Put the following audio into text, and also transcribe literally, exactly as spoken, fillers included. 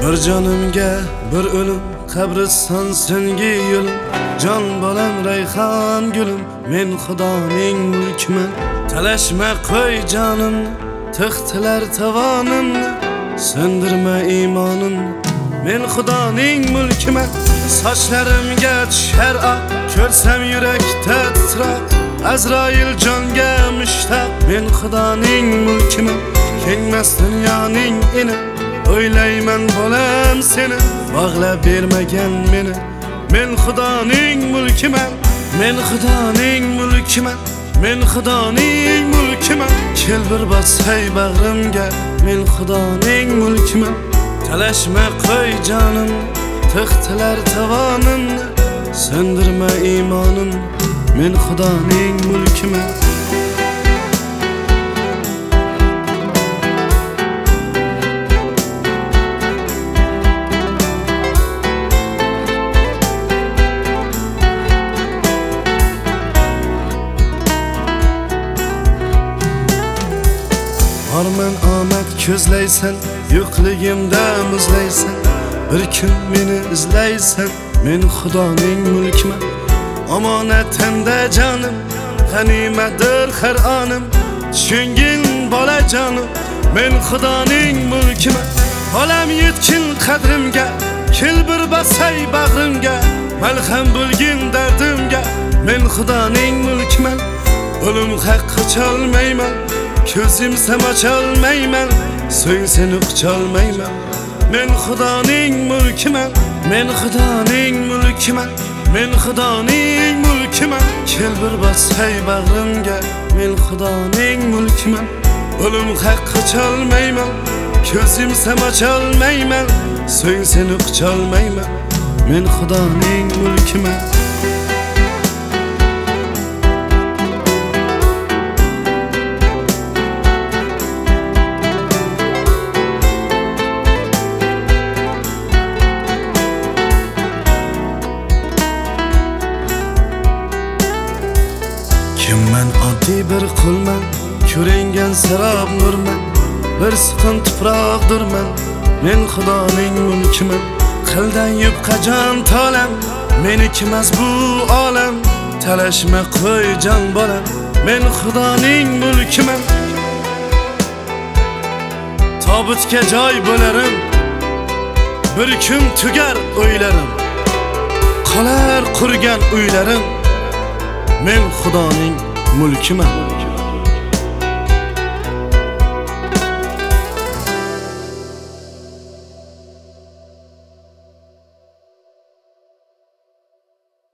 Bir canımga bir ölüm, qabriston sengi yo'lim. Jon bolam rayhon gulim, men xudoning mulkiman. Talashma qo'y jonimni, tiqtilar tavonimni, sindirma iymonimni, men xudoning mulkiman. Sochlarimga tushar oq, ko'rsam yurakda titroq, Azroil jonga mushtaq, men xudoning mulkiman. Kengmas dunyoning ini, o'ylayman bolam seni, bog'lab bermagan meni, men xudoning mulkiman. Men xudoning mulkiman, men xudoning mulkiman. Kel bir bosay bag'rimga, men xudoning mulkiman. Talashma qo'y jonimni, tiqtilar tavonimni, sindirma iymonimni, men xudoning mulkiman. Arman omad ko'zlaysan, yo'qligimda muzlaysan, bir kun meni izlaysan, men xudoning mulkiman. Omonatimda jonim, g'animatdir har onim, tushungin bola jonim, men xudoning mulkiman. Bolam yetkin qadrimga, kel bir bosay bag'rimga, malham bo'lgin dardimga, men xudoning mulkiman. O'lim haqqi cholmayman, ko'zim samacholmayman, so'ng seni qucholmayman, men xudoning mulkiman. Men xudoning mulkiman, men xudoning mulkiman. Kel bir bosay bag'rimga, men xudoning mulkiman. O'lim haqqi cholmayman, ko'zim samacholmayman, so'ng seni qucholmayman, men xudoning mulkiman. Kimman oddiy bir qulman, ko'ringan sarob nurman, bir siqim tuproqdirman, men xudoning mulkiman. Qildan yupqajon tolam, menikimas bu olam, talashma qo'y jon bolam, men xudoning mulkiman. Tobutga joy bo'larim, bir kun tugar o'ylarim, qolar qurgan uylarim, men xudoning mulkiman.